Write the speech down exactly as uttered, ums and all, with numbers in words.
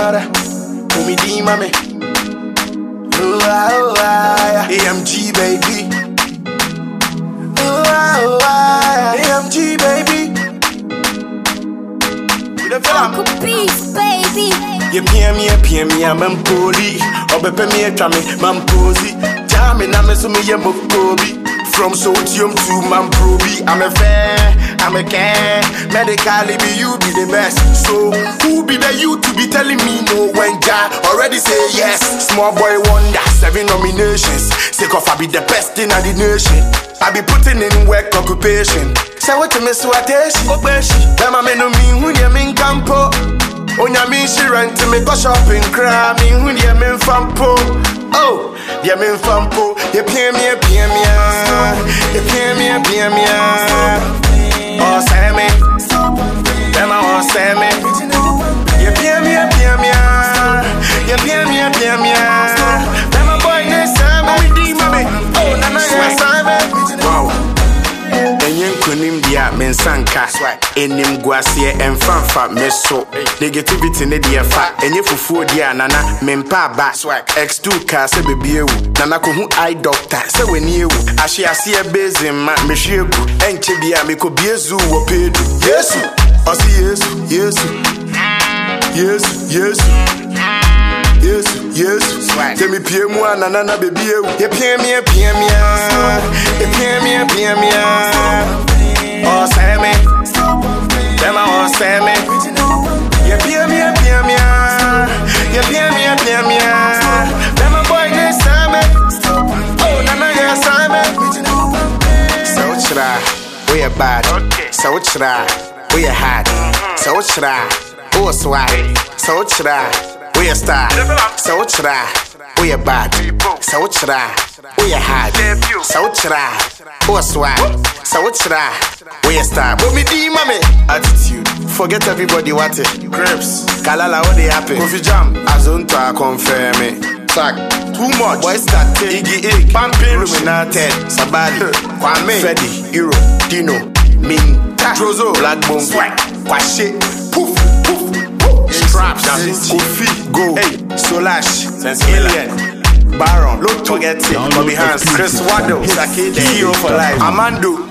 water. Put me D, mommy. Oh, oh, oh, A M G, baby. Oh, oh, oh, A M G, baby. Uncle Peace, baby. You pay me, you pay me, I'm a poli. Or be pay me a trammy, man posy. Jamming, I'm a sumi, I'm a Kobe. From sodium to Mamprobi, I'm a fair, I'm a care. Medically, be you be the best. So, who be the you to be telling me no when Ja already say yes? Small boy wonder, seven nominations. Sick of I be the best in the nation. I be putting in work occupation. Say what to me, so I tell you. Them I mean, no me, who you mean, campo. On your mean, she rent to me, go shopping, cry me, who you mean, fampo. Oh, you mean, fampo. You pay me, you pay me, you pay me, you pay me. Oh, say me. Them I want say me. You pay me, you pay me. You pay me, you pay me. Them a boy, they say me. Oh, nana, you say me. Wow. Enyen kunim dia mensanka enim guasie emfanfa meso negativity ne dia fa enye fufuo dia nana mempa ba X two ka se bebie wu nana ko hu eye doctor se weni ewu ahye ase bezin ma mehwe egu enche bia mekobiezu wo pedu Yesu osi Yesu Yesu Yesu Yesu Yesu Yesu tell me pie mu anana na bebie ewu ye pie me pie me ye pie me pie me. Oh, say me. Them I want say me. You pay me, you pay me. You pay me, you pay me. Them a boy they say me. Oh, nana you say me. So chra, we are bad. So chra, we are hard. So chra, oh swag. So chra, we are star. So chra, we are bad. So chra, we are hard. So chra, oh swag. So chra. We start, but me D, mommy. Attitude, forget everybody what it. Crips, Kalala, what they happen. Coffee jam, Azunta, confirm me. Sack, too much. Boy start, Iggy Ig, Pampin, Illuminated, Sabali, Kwame, Freddy, Hero, Dino, Min, Trozo, Blackbone, Swag, Kwashe, Poof, Poof, Poof, Straps, Kofi, Go, Hey, Solash, Alien, Baron, Look Forget It, Bobby Hans, Chris Waddle, Sakede, Hero for Life, Amando.